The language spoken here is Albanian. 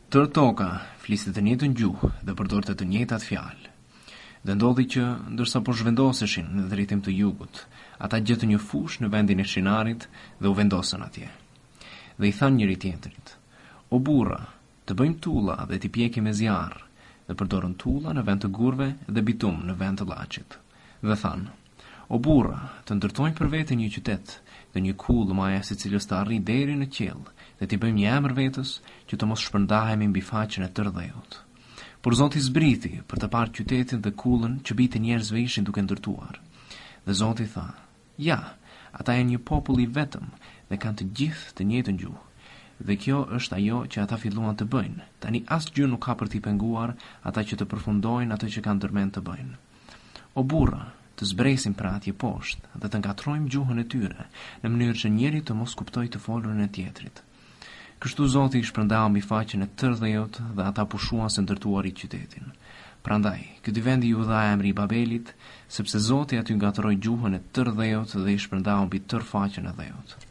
Tërë toka fliste të njëjtën gjuhë dhe përdorte të njëjtat fjalë. Dhe ndodhi që, ndërsa po zhvendoseshin në drejtim të jugut, ata gjetën një fushë në vendin e Shinarit dhe u vendosën atje. Dhe i thanë njëri tjetrit: "O burra, të bëjmë tulla dhe t'i pjekim me zjarr", dhe përdorën tulla në vend të gurve dhe bitum në vend të llaçit. Dhe thanë: "O burra, të ndërtojmë për vete një qytet dhe një kullë maja se cilës të arri deri në qiell, dhe t'i bëjmë një emër vetës që të mos shpërndahemi mbi faqen e tërë dheut." Por Zoti zbriti për të parë qytetin dhe kullën që bitë njerëzve ishin duke ndërtuar. Dhe Zoti tha: "Ja, ata janë një popull i vetëm dhe kanë të gjithë të njëjtën gjuhë. Dhe kjo është ajo që ata filluan të bëjnë. Tani asgjë nuk ka për t'i penguar ata që të përfundojnë atë që kanë ndërmend të bëjnë. O burra, të zbresim pra atje poshtë dhe të ngatrojmë gjuhën e tyre, në mënyrë që njeri të mos kuptojë të folurën e tjetrit." Kështu Zoti i shpërndau mbi faqen e tërë dheut dhe ata pushuan se ndërtuari qytetin. Prandaj, ky dy vendi Judha emri i Babelit, sepse Zoti aty ngatroi gjuhën e tërë dheut dhe i shpërndau mbi tërë faqen e dheut.